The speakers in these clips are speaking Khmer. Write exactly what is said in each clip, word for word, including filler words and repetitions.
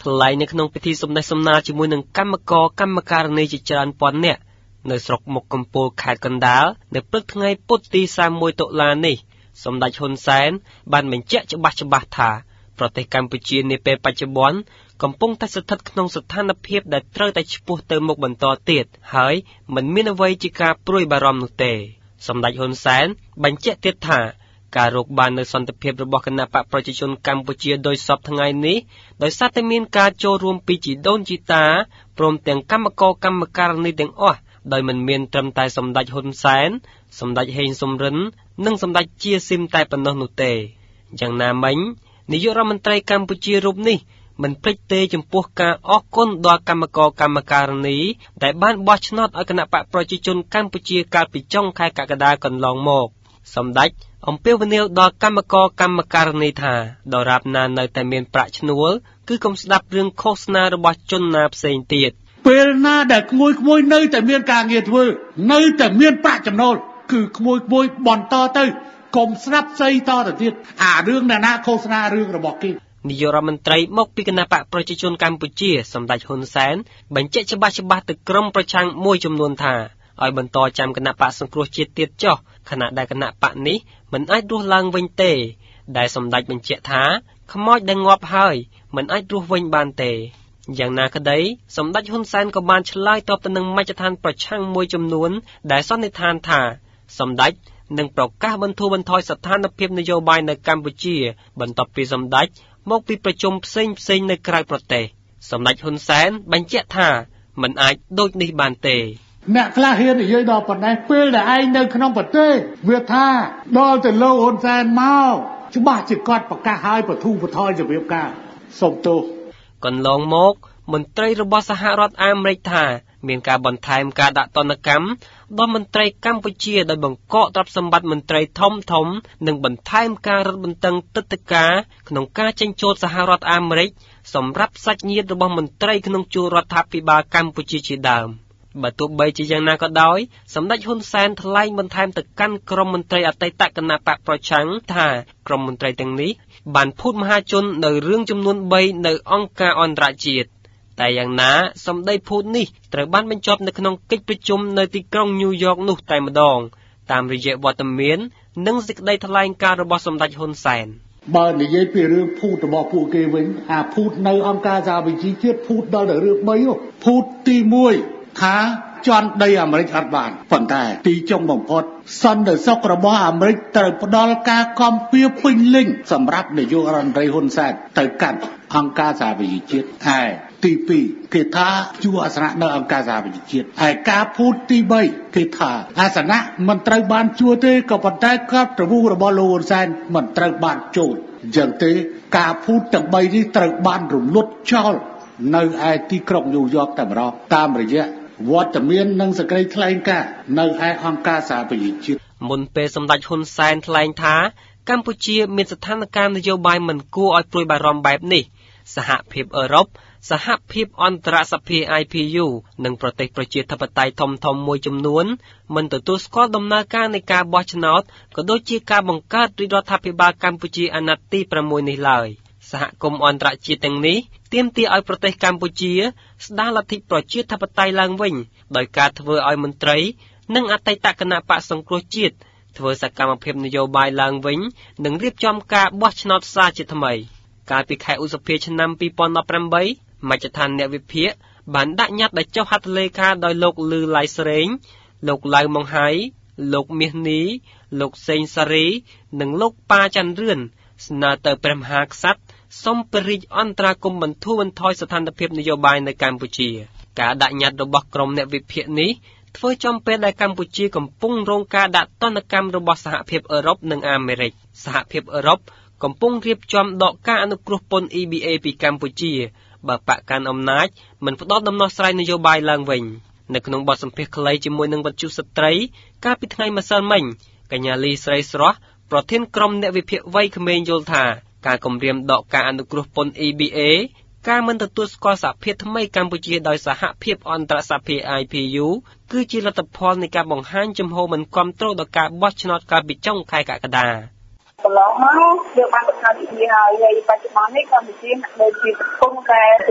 ថ្លែងនៅក្នុងពិធីសម្ដែងសម្ណាលជាមួយនឹងគណៈកម្មការកម្មការនីជាច្រើនពាន់នាក់នៅស្រុកមុខកំពូលខេត្តកណ្ដាលនៅព្រឹកថ្ងៃពុធទីសាមមួយតុលានេះសម្ដេចហ៊ុនសែនបានបញ្ជាក់ច្បាស់ច្បាស់ថាប្រទេសកម្ពុជានាពេលបច្ចុប្បន្នកំពុងតែស្ថិតក្នុងស្ថានភាពដែលត្រូវតែឆ្ពោះទៅមុខបន្តទៀតហើយមិនមានអ្វីជាការព្រួយបារម្ភនោះទេសម្ដេចហ៊ុនសែនបញ្ជាក់ទៀតថាការរកបាននូវសន្តិភាពរបស់គណបកប្រជាជនកម្ពុជាដោយសពថ្ងៃនេះដោយសារតែមានការចូលរួមពីជីដូនជីតាព្រមទាំងគណៈកម្មការកម្មការនីទាំងអស់ដោយមិនមានត្រឹមតែសម្ដេចហ៊ុនសែនសម្ដេចហេងសំរិននិងសម្ដេចជាស៊ីមតែប៉ុណ្ណោះនោះទេយ៉ាងណាមិញនាយករដ្ឋមន្ត្រីកម្ពុជារូបនេះមិនភ្លេចទេចំពោះការអរគុណដល់គណៈកម្មការនីដែលបានបោះឆ្នោតឲ្យគណៈបកប្រជាជនកម្ពុជាកាលពីចុងខែកក្កដាកន្លងមកសម្ដេចអំពាវនាវដល់គណៈកម្មការនីថាដរាបណានៅតែមានប្រាក់ឈ្នួលគឺកុំស្ដាប់រឿងឃោសនារបស់ជនណាផ្សេងទៀតពេលណាដែលក្មួយក្មួយនៅតែមានការងារធ្វើនៅតែមានប្រាក់ចំណូលគឺក្មួយក្មួយបន្តទៅកុំស្ដាប់ស្អីតទៅទៀតអារឿងណាណាឃោសនារឿងរបស់គេនាយករដ្ឋមន្ត្រីមកពីគណៈបកប្រជាជនកម្ពុជាសម្ដេចហ៊ុនសែនបញ្ជាក់ច្បាស់ច្បាស់ទៅក្រុមប្រឆាំងមួយចំនួនថាឲ្យបន្តចាំគណៈបកសង្គ្រោះជាតិទៀតចុះខណៈដែលគណៈបកនេះមិនអាចរស់ឡើងវិញទេដែលសម្ដេចបញ្ជាក់ថាខ្មោចដែលងាប់ហើយមិនអាចរស់វិញបានទេយ៉ាងណាក្តីសម្ដេចហ៊ុនសែនក៏បានឆ្លើយតបទៅនឹងមជ្ឈដ្ឋានប្រឆាំងមួយចំនួនដែលសន្និដ្ឋានថាសម្ដេចនឹងប្រកាសបន្ធូរបន្ថយស្ថានភាពនយោបាយនៅកម្ពុជាបន្ទាប់ពីសម្ដេចមកពីប្រជុំផ្សេងផ្សេងនៅក្រៅប្រទេសសម្ដេចហ៊ុនសែនបញ្ជាក់ថាមិនអាចដូចនេះបានទេអ្នកខ្លះហ៊ាននិយាយដល់ប៉ុណ្ណេះពេលដែលឯងនៅក្នុងប្រទេសវាថាដល់ទៅលោកហ៊ុនសែនមកច្បាស់ជាគាត់ប្រកាសឲ្យបន្ធូរបន្ថយជំរាបការសុំទោសកន្លងមកមន្ត្រីរបស់សហរដ្ឋអាមេរិកថាមានការបន្ថែមការដាក់ទណ្ឌកម្មដល់មន្ត្រីកម្ពុជាដោយបង្កកទ្រព្យសម្បត្តិមន្ត្រីធំធំនិងបន្ថែមការរឹតបន្តឹងទឹកដីការក្នុងការចេញចូលសហរដ្ឋអាមេរិកសម្រាប់សាច់ញាតិរបស់មន្ត្រីក្នុងជួររដ្ឋាភិបាលកម្ពុជាជាដើមបើទោះបីជាយ៉ាងណាក៏ដោយសម្ដេចហ៊ុនសែនថ្លែងបន្ថែមទៅកាន់ក្រុមមន្ត្រីអតីតគណៈបកប្រឆាំងថាក្រុមមន្ត្រីទាំងនេះបានភូតមហាជននៅរឿងចំនួនបីនៅអង្គការអន្តរជាតិតែយ៉ាងណាសម្ដីភូតនេះត្រូវបានបញ្ចប់នៅក្នុងកិច្ចប្រជុំនៅទីក្រុងញូវយ៉កនោះតែម្ដងតាមរយៈវត្តមាននិងសេចក្តីថ្លែងការណ៍របស់សម្ដេចហ៊ុនសែនបើនិយាយពីរឿងភូតរបស់ពួកគេវិញអាភូតនៅអង្គការសហប្រជាជាតិភូតដល់ទៅរឿងបីភូតទីមួយថាជន់ដីអាមេរិកអត់បានប៉ុន្តែទីចុងបំផុតសន្តិសុខរបស់អាមេរិកត្រូវផ្ដល់ការគាំពៀពេញលេញសម្រាប់នាយករដ្ឋមន្ត្រីហ៊ុនសែនទៅកាន់អង្គការសហប្រជាជាតិហើយទីពីរគេថាជួអាសនៈនៅអង្គការសហប្រជាជាតិហើយការភូតទីបីគេថាអាសនៈមិនត្រូវបានជួទេក៏ប៉ុន្តែក្របប្រវូរបស់លោកហ៊ុនសែនមិនត្រូវបានចូលអញ្ចឹងទេការភូតទាំងបីនេះត្រូវបានរំលត់ចោលនៅឯទីក្រុងញូវយ៉កតែម្ដងតាមរយៈវត្តមាននិងសេចក្តីថ្លែងការណ៍នៅឯអង្គការសហប្រជាជាតិមុនពេលសម្ដេចហ៊ុនសែនថ្លែងថាកម្ពុជាមានស្ថានភាពនយោបាយមិនគួរឲ្យព្រួយបារម្ភបែបនេះសហភាពអឺរ៉ុបសហភាពអន្តរសភា I P U និងប្រទេសប្រជាធិបតេយ្យធំធំមួយចំនួនមិនទទួលស្គាល់ដំណើរការនៃការបោះឆ្នោតក៏ដូចជាការបង្កើតរាជរដ្ឋាភិបាលកម្ពុជាអាណត្តិទីប្រាំមួយនេះឡើយសហគមន៍អន្តរជាតិទាំងនេះទាមទារឲ្យប្រទេសកម្ពុជាស្ដារលទ្ធិប្រជាធិបតេយ្យឡើងវិញដោយការធ្វើឲ្យមន្ត្រីនិងអតីតគណៈបកសង្គ្រោះជាតិធ្វើសកម្មភាពនយោបាយឡើងវិញនិងរៀបចំការបោះឆ្នោតសាជាថ្មីកាលពីខែឧសភាឆ្នាំពីរពាន់ដប់ប្រាំបីមជ្ឈដ្ឋានអ្នកវិភាគបានដាក់ញត្តិដោយចុះហត្ថលេខាដោយលោកលឺឡៃស្រេងលោកឡៅម៉ុងហៃលោកមាសនីលោកសេងសារីនិងលោកប៉ាច័ន្ទរឿនស្នើទៅព្រះមហាក្សត្រសូមព្រះរាជអន្តរាគមន៍បន្ធូរបន្ថយស្ថានភាពនយោបាយនៅកម្ពុជាការដាក់ញត្តិរបស់ក្រុមអ្នកវិភាគនេះធ្វើចំពេលដែលកម្ពុជាកំពុងរងការដាក់ទណ្ឌកម្មរបស់សហភាពអឺរ៉ុបនិងអាមេរិកសហភាពអឺរ៉ុបកំពុងរៀបចំដកការអនុគ្រោះពន្ធ E B A ពីកម្ពុជាបើបកកាន់អំណាចមិនផ្ដល់ដំណោះស្រាយនយោបាយឡើងវិញនៅក្នុងបទសម្ភាសន៍ខ្លីជាមួយនឹងវិទ្យុស្ត្រីកាលពីថ្ងៃម្សិលមិញកញ្ញាលីស្រីស្រស់ប្រធានក្រុមអ្នកវិភាគវ័យក្មេងយល់ថាការគម្រាមដកការអនុគ្រោះពន្ធ E B A ការមិនទទួលស្គាល់សហភាពថ្មីកម្ពុជាដោយសហភាពអន្តរសភា I P U គឺជាលទ្ធផលនៃការបង្ហាញជំហរមិនគាំទ្រដល់ការបោះឆ្នោតកាលពីចុងខែកក្កដាកន្លងមកយើងបានប្រកាសពីហើយហើយបច្ចុប្បន្ននេះកម្ពុជាហាក់ដូចជាកំពុងតែទ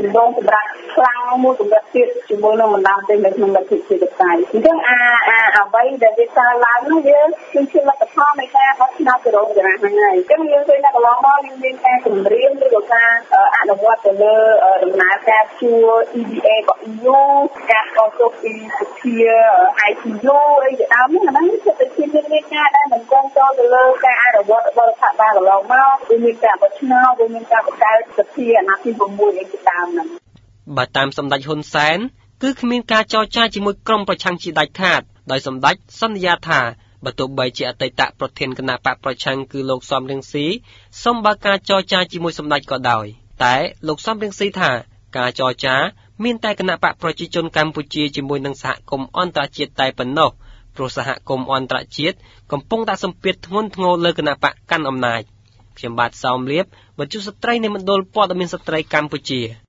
ចំណងសម្រាប់ខ្លាំងមួយកម្រិតទៀតជាមួយនឹងបណ្ដាប្រទេសនៅក្នុងលទ្ធិប្រជាធិបតេយ្យអញ្ចឹងអាអាអ្វីដែលវាកើតឡើងនោះយើងគឺជាលទ្ធផលនៃការបោះឆ្នោតទៅរងចរាហ្នឹងហើយអញ្ចឹងយើងឃើញថាកន្លងមកយើងមានការគម្រាមឬក៏ការអនុវត្តទៅលើដំណើរការជួរ E B A របស់ E U ការខុសទោសពីសភា I P U អីជាដើមហ្នឹងអាហ្នឹងគឺទៅជាមានមានការដែលមិនគ្រប់គ្រងទៅលើការអនុវត្តរបស់រដ្ឋាភិបាលកន្លងមកគឺមានការបោះឆ្នោតឬមានការបង្កើតសភាអាណត្តិទី៦អីជាដើមហ្នឹងបើតាមសម្ដេចហ៊ុនសែនគឺគ្មានការចរចាជាមួយក្រុមប្រឆាំងជាដាច់ខាតដោយសម្ដេចសន្យាថាបើទោះបីជាអតីតប្រធានគណៈបកប្រឆាំងគឺលោកសំរងស៊ីសូមបើកការចរចាជាមួយសម្ដេចក៏ដោយតែលោកសំរងស៊ីថាការចរចាមានតែគណៈបកប្រជាជនកម្ពុជាជាមួយនឹងសហគមន៍អន្តរជាតិតែប៉ុណ្ណោះព្រោះសហគមន៍អន្តរជាតិកំពុងដាក់សម្ពាធធ្ងន់ធ្ងរលើគណៈបកកាន់អំណាចខ្ញុំបាទសោមលៀបវិទ្យុស្ត្រីនៃមណ្ឌលព័ត៌មានស្ត្រីកម្ពុជា